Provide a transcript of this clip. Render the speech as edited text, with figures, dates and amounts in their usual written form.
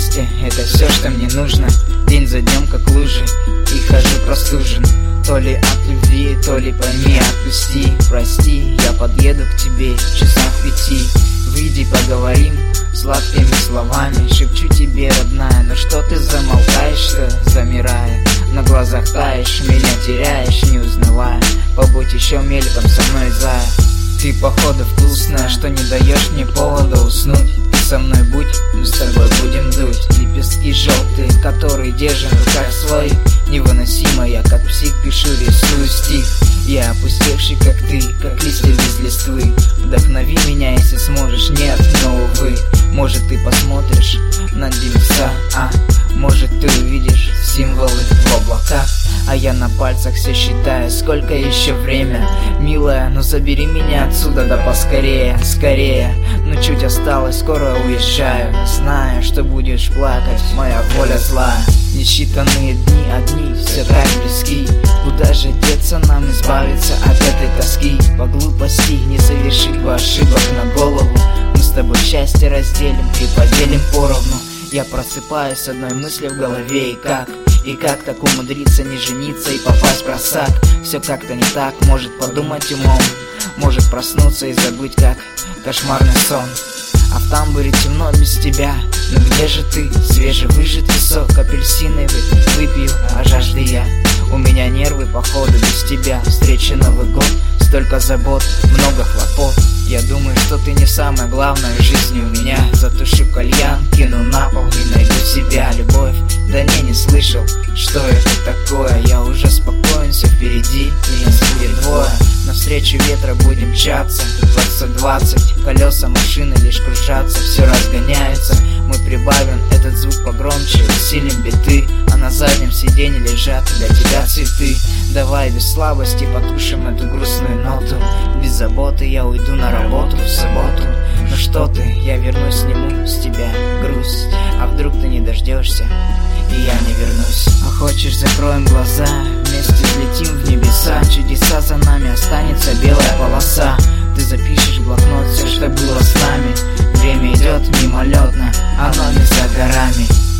вместе, это все, что мне нужно. День за днем как лужи, и хожу простужен. То ли от любви, то ли пойми, отпусти. Прости, я подъеду к тебе часам в 5. Выйди, поговорим сладкими словами. Шепчу тебе, родная, но что ты замолкаешь-то, замирая? На глазах таешь, меня теряешь, не узнавая. Побудь еще мельком со мной, зая. Ты походу вкусная, что не даешь мне повода уснуть. Ты со мной будь, мы с тобой будем дуть. Лепестки желтые, которые держим в руках своих. Невыносимо, я как псих пишу, рисую стих. Я опустевший, как ты, как листья без листвы. Вдохнови меня, если сможешь, нет, но увы. Может ты посмотришь на небеса, может ты увидишь символы в облаках. А я на пальцах все считаю, сколько еще время. Милая, ну забери меня отсюда, да поскорее, скорее. Ну чуть осталось, скоро уезжаю. Знаю, что будешь плакать, моя воля злая. Несчитанные дни одни, все так близки. Куда же деться нам, избавиться от этой тоски? По глупости не совершить бы ошибок на голову. Мы с тобой счастье разделим и поделим поровну. Я просыпаюсь с одной мыслью в голове, и как так умудриться не жениться и попасть в просак? Все как-то не так, может подумать умом, может проснуться и забыть, как кошмарный сон. А в тамбуре темно без тебя, но где же ты? Свежевыжатый сок апельсиновый выпью, а жажды я. У меня нервы походу без тебя. Встреча, Новый год, столько забот, много хлопот. Я думаю, что ты не самое главное в жизни у меня. Затушу кальян, кину на пол и найду себя. Любовь, да не слышал, что это такое. Я уже спокоен, все впереди, и нас будет двое. Навстречу ветра будем мчаться 20-20, колеса машины лишь кружатся, все разгоняется. Мы прибавим этот звук погромче, усилим биты, а на заднем сиденье лежат для тебя цветы. Давай без слабости потушим эту грустную ноту. Без заботы я уйду на работу в субботу. Ну что ты, я вернусь, сниму с тебя грусть. А вдруг ты не дождешься, и я не вернусь? А хочешь, закроем глаза, вместе взлетим в небеса. Чудеса за нами, останется белая полоса. Ты запишешь в блокнот все, что было с нами. Время идет мимолетно, оно не за горами.